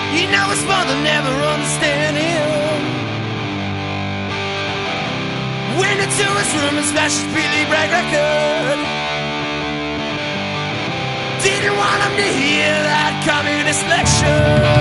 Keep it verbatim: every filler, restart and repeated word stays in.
You know his mother never understand him. Went into his room and smashed his Billy Bragg record. Didn't want him to hear that communist lecture.